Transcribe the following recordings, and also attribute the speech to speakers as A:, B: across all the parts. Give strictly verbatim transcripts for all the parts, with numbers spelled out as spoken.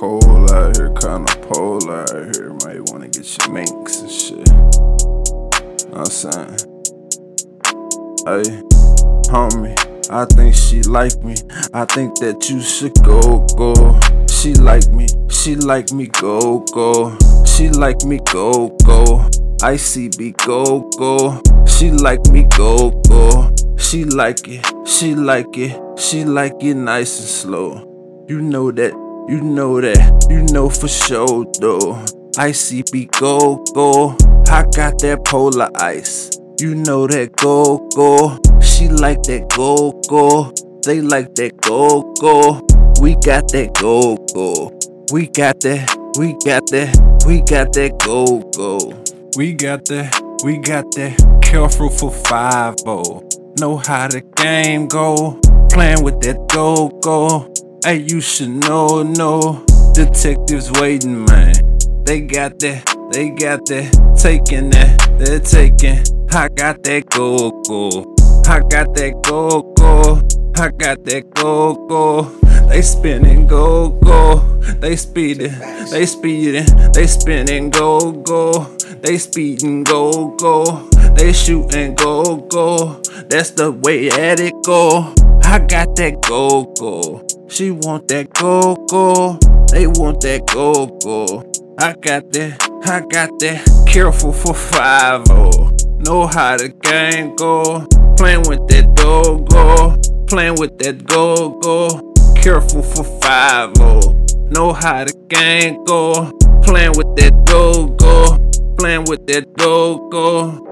A: cold out here, kinda polar out here. Might wanna get your minks and shit. Know what I'm saying? Hey, homie, I think she like me. I think that you should go, go. She like me, she like me, go, go. She like me, go, go. I C B, go, go. She like me, go, go. She like it, she like it, she like it nice and slow. You know that, you know that, you know for sure though. I C B, go, go. I got that polar ice. You know that, go, go. She like that, go, go. They like that, go, go. We got that, go, go. We got that, we got that, we got that, go, go. We got that, we got that. Careful for five oh. Know how the game go. Playing with that, go, go. Hey, you should know, no. Detectives waiting, man. They got that, they got that. Taking that, they're taking. I got that, go, go. I got that, go, go. I got that, go, go. They spinning, go, go. They speeding, they speeding, they spinning, go, go. They speeding, go, go. They shooting, go, go. That's the way that it go. I got that, go, go. She want that, go, go. They want that, go, go. I got that, I got that. Careful for five oh. Know how the game go. Playing with that, go, go. Playing with that, go, go. Careful for five oh. Know how the game go. Playing with that, go, go. Playing with that, go, go.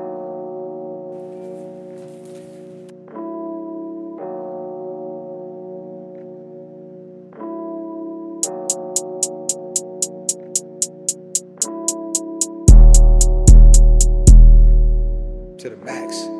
B: To the max.